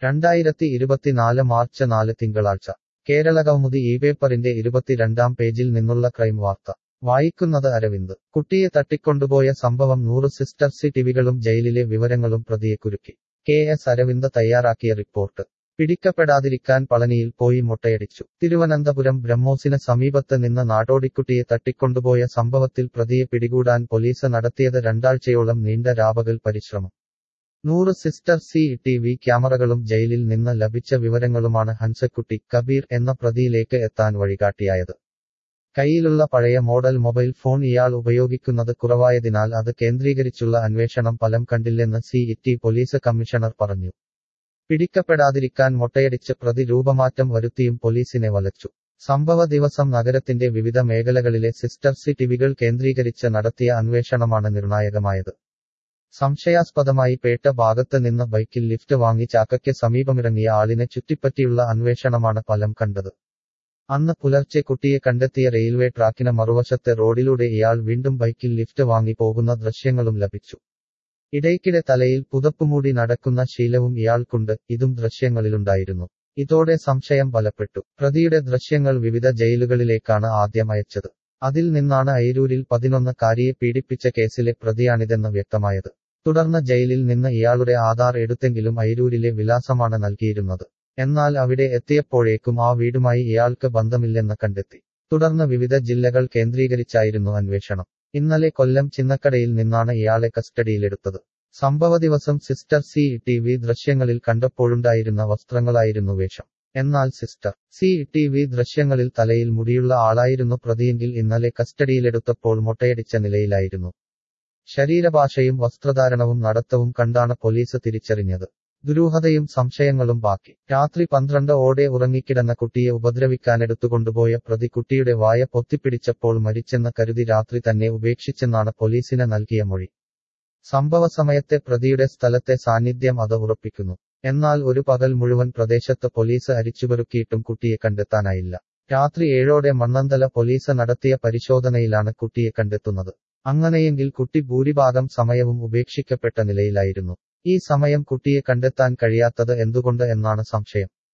2024 March 4 തിങ്കളാഴ്ച കേരളകൗമുദി ഈ പേപ്പറിന്റെ 22-ാം പേജിൽ നിന്നുള്ള ക്രൈം വാർത്ത വായിക്കുന്നത് അരവിന്ദ്. കുട്ടിയെ തട്ടിക്കൊണ്ടുപോയ സംഭവം 100 സിസ്റ്റർ സിറ്റിവികളും ജയിലിലെ വിവരങ്ങളും പ്രതിയെ കുരുക്കി. KS അരവിന്ദ് തയ്യാറാക്കിയ റിപ്പോർട്ട്. പിടിക്കപ്പെടാതിരിക്കാൻ പളനിയിൽ പോയി മൊട്ടയടിച്ചു. തിരുവനന്തപുരം ബ്രഹ്മോസിന് സമീപത്ത് നിന്ന് നാടോടിക്കുട്ടിയെ തട്ടിക്കൊണ്ടുപോയ സംഭവത്തിൽ പ്രതിയെ പിടികൂടാൻ പോലീസ് നടത്തിയത് രണ്ടാഴ്ചയോളം നീണ്ട രാപകൽ പരിശ്രമം. 100 സിസ്റ്റർ CCTV ക്യാമറകളും ജയിലിൽ നിന്ന് ലഭിച്ച വിവരങ്ങളുമാണ് ഹൻസക്കുട്ടി കബീർ എന്ന പ്രതിയിലേക്ക് എത്താൻ വഴികാട്ടിയായത്. കയ്യിലുള്ള പഴയ മോഡൽ മൊബൈൽ ഫോൺ ഇയാൾ ഉപയോഗിക്കുന്നത് കുറവായതിനാൽ അത് കേന്ദ്രീകരിച്ചുള്ള അന്വേഷണം ഫലം കണ്ടില്ലെന്ന് CET പോലീസ് കമ്മീഷണർ പറഞ്ഞു. പിടിക്കപ്പെടാതിരിക്കാൻ മൊട്ടയടിച്ച് പ്രതി രൂപമാറ്റം വരുത്തിയും പോലീസിനെ വലച്ചു. സംഭവ ദിവസം നഗരത്തിന്റെ വിവിധ മേഖലകളിലെ സിസ്റ്റർ സിറ്റിവികൾ കേന്ദ്രീകരിച്ച് നടത്തിയ അന്വേഷണമാണ് നിർണായകമായത്. സംശയാസ്പദമായി പേട്ട ഭാഗത്ത് നിന്ന് ബൈക്കിൽ ലിഫ്റ്റ് വാങ്ങി ചാക്കയ്ക്ക് സമീപമിറങ്ങിയ ആളിനെ ചുറ്റിപ്പറ്റിയുള്ള അന്വേഷണമാണ് ഫലം കണ്ടത്. അന്ന് പുലർച്ചെ കുട്ടിയെ കണ്ടെത്തിയ റെയിൽവേ ട്രാക്കിന് മറുവശത്തെ റോഡിലൂടെ ഇയാൾ വീണ്ടും ബൈക്കിൽ ലിഫ്റ്റ് വാങ്ങി പോകുന്ന ദൃശ്യങ്ങളും ലഭിച്ചു. ഇടയ്ക്കിടെ തലയിൽ പുതപ്പുമൂടി നടക്കുന്ന ശീലവും ഇയാൾക്കുണ്ട്. ഇതും ദൃശ്യങ്ങളിലുണ്ടായിരുന്നു. ഇതോടെ സംശയം ബലപ്പെട്ടു. പ്രതിയുടെ ദൃശ്യങ്ങൾ വിവിധ ജയിലുകളിലേക്കാണ് ആദ്യം അയച്ചത്. അതിൽ നിന്നാണ് അയിരൂരിൽ 11-കാരിയെ പീഡിപ്പിച്ച കേസിലെ പ്രതിയാണിതെന്ന് വ്യക്തമായത്. തുടർന്ന് ജയിലിൽ നിന്ന് ഇയാളുടെ ആധാർ എടുത്തെങ്കിലും അയിരൂരിലെ വിലാസമാണ് നൽകിയിരുന്നത്. എന്നാൽ അവിടെ എത്തിയപ്പോഴേക്കും ആ വീടുമായി ഇയാൾക്ക് ബന്ധമില്ലെന്ന് കണ്ടെത്തി. തുടർന്ന് വിവിധ ജില്ലകൾ കേന്ദ്രീകരിച്ചായിരുന്നു അന്വേഷണം. ഇന്നലെ കൊല്ലം ചിന്നക്കടയിൽ നിന്നാണ് ഇയാളെ കസ്റ്റഡിയിലെടുത്തത്. സംഭവ ദിവസം സിസ്റ്റർ CCTV ദൃശ്യങ്ങളിൽ കണ്ടപ്പോഴുണ്ടായിരുന്ന വസ്ത്രങ്ങളായിരുന്നു വേഷം. എന്നാൽ സിസ്റ്റർ CCTV ദൃശ്യങ്ങളിൽ തലയിൽ മുടിയുള്ള ആളായിരുന്നു പ്രതിയെങ്കിൽ ഇന്നലെ കസ്റ്റഡിയിലെടുത്തപ്പോൾ മൊട്ടയടിച്ച നിലയിലായിരുന്നു. ശരീരഭാഷയും വസ്ത്രധാരണവും നടത്തവും കണ്ടാണ് പോലീസ് തിരിച്ചറിഞ്ഞത്. ദുരൂഹതയും സംശയങ്ങളും ബാക്കി. രാത്രി 12 ഉറങ്ങിക്കിടന്ന കുട്ടിയെ ഉപദ്രവിക്കാനെടുത്തുകൊണ്ടുപോയ പ്രതി കുട്ടിയുടെ വായ പൊത്തിപ്പിടിച്ചപ്പോൾ മരിച്ചെന്ന് കരുതി രാത്രി തന്നെ ഉപേക്ഷിച്ചെന്നാണ് പോലീസിന് നൽകിയ മൊഴി. സംഭവ സമയത്തെ പ്രതിയുടെ സ്ഥലത്തെ സാന്നിധ്യം അത് ഉറപ്പിക്കുന്നു. എന്നാൽ ഒരു പകൽ മുഴുവൻ പ്രദേശത്ത് പോലീസ് അരിച്ചുപെറുക്കിയിട്ടും കുട്ടിയെ കണ്ടെത്താനായില്ല. രാത്രി 7 മണ്ണന്തല പോലീസ് നടത്തിയ പരിശോധനയിലാണ് കുട്ടിയെ കണ്ടെത്തുന്നത്. അങ്ങനെയെങ്കിൽ കുട്ടി ഭൂരിഭാഗം സമയവും ഉപേക്ഷിക്കപ്പെട്ട നിലയിലായിരുന്നു. ഈ സമയം കുട്ടിയെ കണ്ടെത്താൻ കഴിയാത്തത് എന്തുകൊണ്ട് എന്നാണ് സംശയം.